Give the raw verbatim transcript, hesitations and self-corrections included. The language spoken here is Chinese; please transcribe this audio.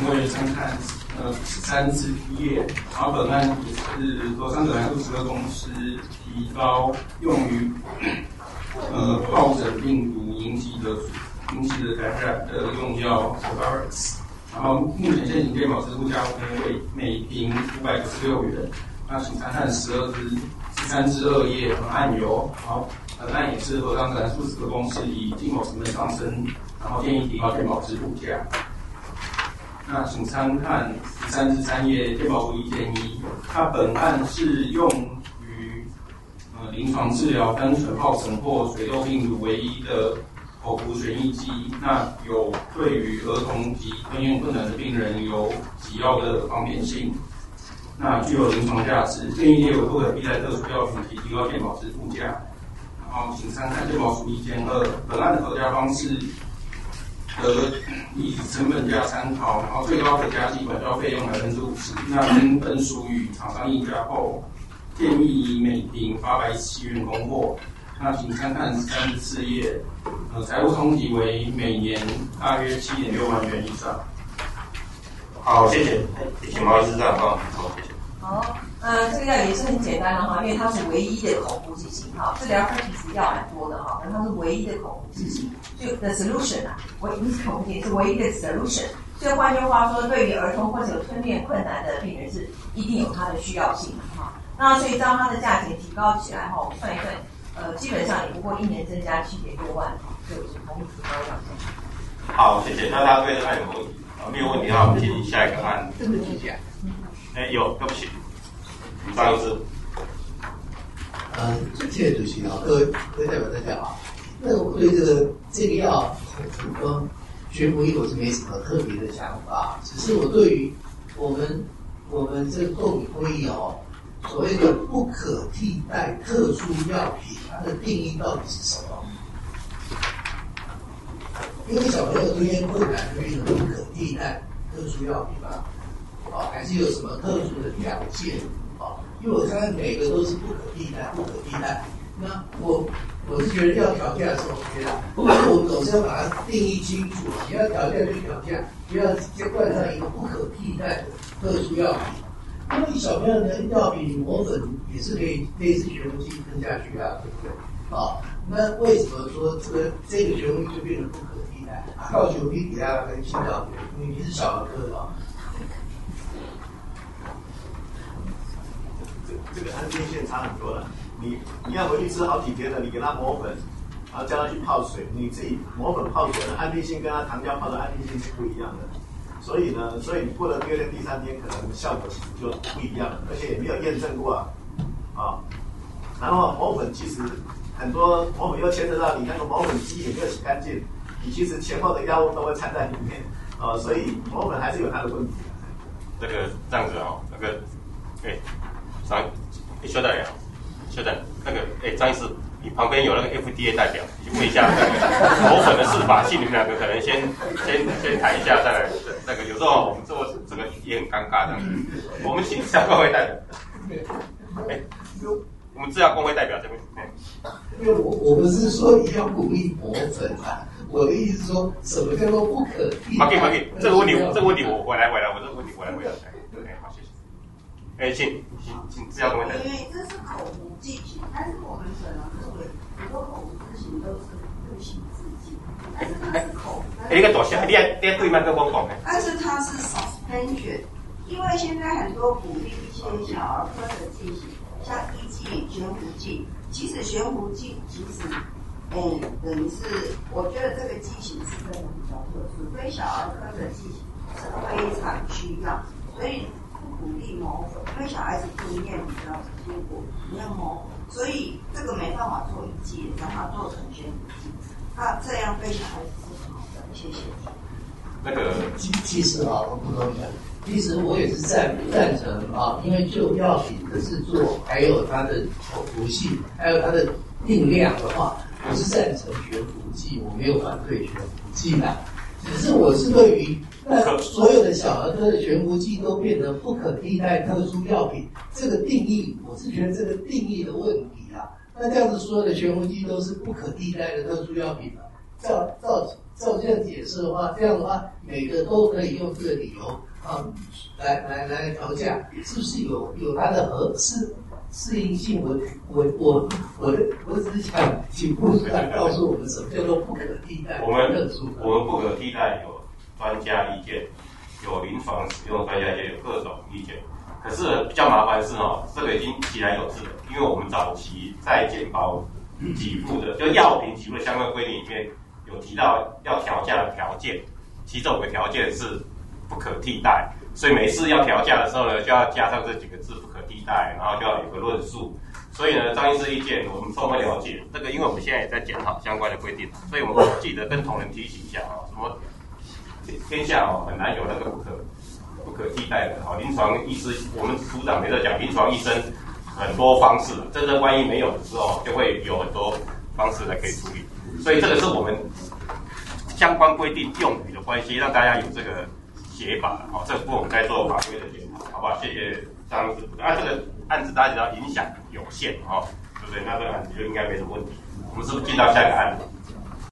请委员参看呃十三至一页，然后本案也是罗桑德兰素十二公司提高用于呃疱疹病毒引起的引起的感染的用药 Corvarex， 然后目前现行健保支付价为每瓶五百九十六元。那请参看十二至十三至二页本案由，好，本案也是罗桑德兰素十二公司以进口成本上升，然后建议提高健保支付价。那请参看十三至三页健保署意见一，它本案是用于呃临床治疗单纯疱疹或水痘病毒唯一的口服旋翼剂，那有对于儿童及吞咽困难的病人有给药的方便性，那具有临床价值，建议列为不可替代特殊药品及提高健保支付价。然后请参看健保署意见二，本案的核价方式得以成本价参考，然后最高可加计管销费用百分之五十，那本属与厂商议价后，建议以每瓶八百七元供货。那请参看三十四页，呃，财务冲击为每年大约七点六万元以上。 好，谢谢。请毛医师再帮我补充，谢谢。 好，呃，这个药也是很简单的哈，因为它是唯一的口服剂型哈，治疗科其实药蛮多的哈，但它是唯一的口服剂型，就 the solution 啊，唯一的口服剂是唯一的 solution。所以换句话说，对于儿童或者有吞咽困难的病人是一定有它的需要性的哈。那所以当它的价钱提高起来哈，我们算一算，呃，基本上也不过一年增加七点六万哈，所以我是同意提高药价。 好，谢谢。那大家对这个案有没有问题？啊，没有问题的话，我们进行下一个案。 这个记起来。 哎，有，对不起，张医师。 呃，谢谢主席啊，各位各位代表大家好。那我对这个这个药口服跟悬浮液我是没什么特别的想法，只是我对于我们我们这个构拟会议哦，所谓的不可替代特殊药品，它的定义到底是什么？因为小朋友吞咽困难的病人不可替代特殊药品吧？啊，还是有什么特殊的条件？啊，因为我相信每个都是不可替代，不可替代。那我我是觉得要调价是 OK 的，不过我们总是要把它定义清楚。你要调价就调价，不要直接冠上一个不可替代的特殊药品。因为小朋友的药品磨粉也是可以类似悬浮剂吞下去啊，对不对？啊，那为什么说这个这个悬浮就变成不可替代？靠球皮底下跟心脏，因为你是小儿科的啊。 这个安定性差很多了。你你要回去吃好几天了，你给它磨粉，然后叫它去泡水，你自己磨粉泡水的安定性跟它糖浆泡的安定性是不一样的。所以呢，所以你过了第二天、第三天，可能效果其实就不一样了，而且也没有验证过啊。啊，然后磨粉其实很多磨粉又牵扯到你那个磨粉机也没有洗干净，你其实前后的药物都会掺在里面，啊，所以磨粉还是有它的问题。 这个这样子哦，那个，哎，张，哎，邱代表，邱代，那个，哎，张医师，你旁边有那个 F D A 代表，你问一下那个磨粉的适法性，你们两个可能先先先谈一下，再来那个有时候我们做这个也很尴尬的，我们请资料工会代表，哎，我们资料工会代表这边， 因为我我不是说你要鼓励磨粉啊，我的意思是说什么叫做不可替代？ 好，可以，可以，这个问题，这个问题我回来回来，我这个问题回来回来，哎，好，谢谢。哎，请请请资料工会代表。 因为这是口服剂型，但是我们可能认为很多口服剂型都是不行制剂，但是它是口服。 哎，你个大声，你爱你爱对麦克风讲的。 但是它是 suspension， 因为现在很多鼓励一些小儿科的剂型，像一剂、悬浮剂，其实悬浮剂其实，哎，等于是我觉得这个剂型是真的比较特殊，对小儿科的剂型是非常需要，所以不鼓励磨粉，因为小孩子吞咽比较辛苦，你要磨，所以这个没办法做一剂，让它做成悬浮剂，那这样对小孩子是好的，谢谢。 那个其其实啊，我补充一下，其实我也是赞赞成啊，因为就药品的制作，还有它的口服性，还有它的定量的话，我是赞成悬浮剂，我没有反对悬浮剂的。只是我是对于那所有的小儿科的悬浮剂都变成不可替代特殊药品这个定义，我是觉得这个定义的问题啊。那这样子所有的悬浮剂都是不可替代的特殊药品了，照照照这样解释的话，这样的话每个都可以用这个理由啊来来来调价，是不是有有它的合适适应性？我我我我的我只是想请部长告诉我们什么叫做不可替代。 我们我们不可替代有专家意见，有临床使用专家意见，有各种意见。可是比较麻烦的是哦，这个已经其来有自了，因为我们早期在健保给付的，就药品给付的相关规定里面有提到要调价的条件，其中有个条件是不可替代，所以每次要调价的时候呢，就要加上这几个字不可替代，然后就要有个论述。所以呢，张医师意见我们充分了解，这个因为我们现在也在检讨相关的规定，所以我们记得跟同仁提醒一下啊，什么天下哦很难有那个不可。不可替代的，好，临床医师，我们组长没在讲，临床医生很多方式，真的万一没有的时候，就会有很多方式来可以处理。所以这个是我们相关规定用语的关系，让大家有这个写法。好，这部分我们在做法规的检讨，好不好？谢谢张医师。啊，这个案子大家知道影响有限，哈，对不对？那这个案子就应该没什么问题。我们是不是进到下一个案子？